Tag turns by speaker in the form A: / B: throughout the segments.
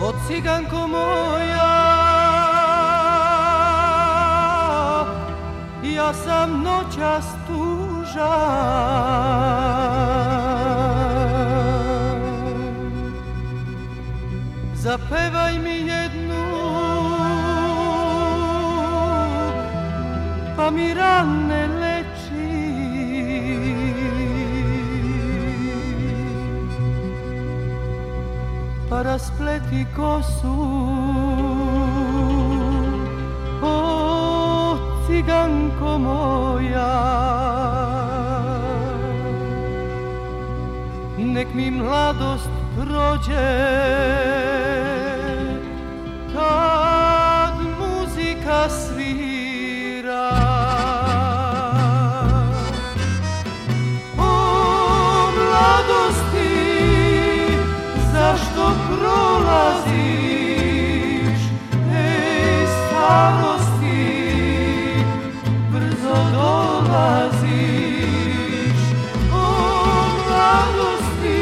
A: ciganko moja, ja sam noćas tužan. Zapevaj mi jednu, pa mi rane leči. Pa raspleti kosu, o ciganko moja. Nek mi mladost prođe kad muzika svira. O mladosti, zašto prolaziš? Ej starosti, brzo dolaziš. O mladosti,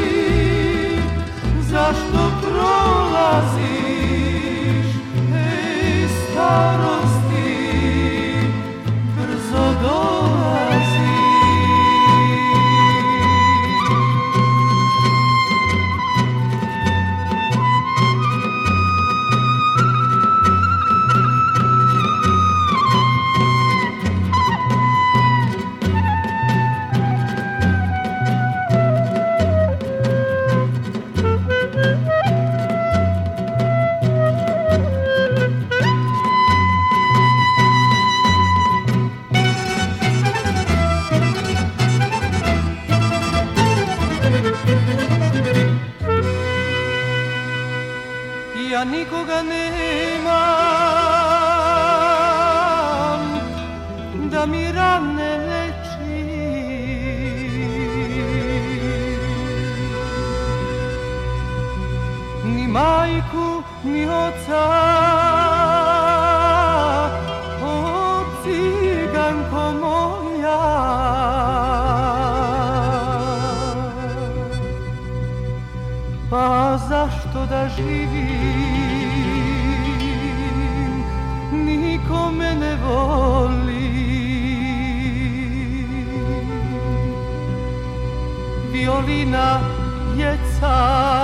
A: zašto prolaziš? Ej starosti, brzo dolaziš. Ja nikoga nemam da mi rane leči, ni majku, ni oca, o ciganko moja. Pa zašto da živim, niko me ne voli. Violina jeca,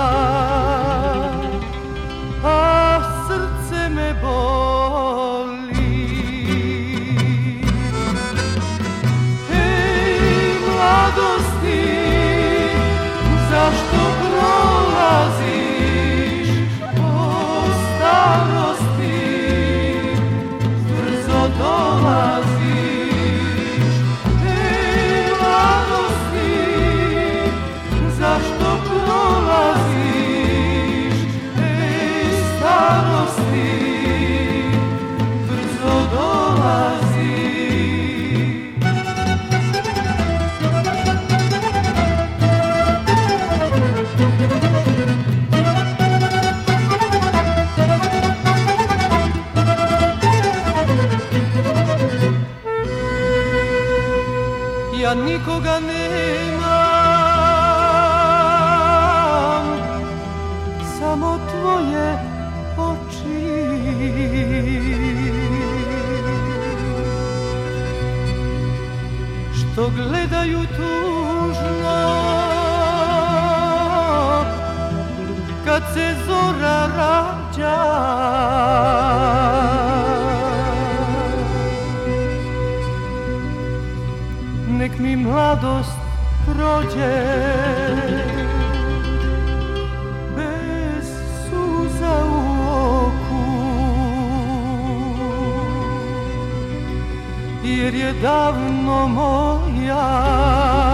A: a srce me boli. Ej mladosti, zašto prolaziš? O starosti, brzo dolaziš. Ej mladosti, zašto prolaziš? Ej starosti, brzo dolaziš. Ja nikoga nemam, samo tvoje oči. Što gledaju tužno kad se zora rađa. Nek mi mladost prođe bez suza u oku, jer je davno moja.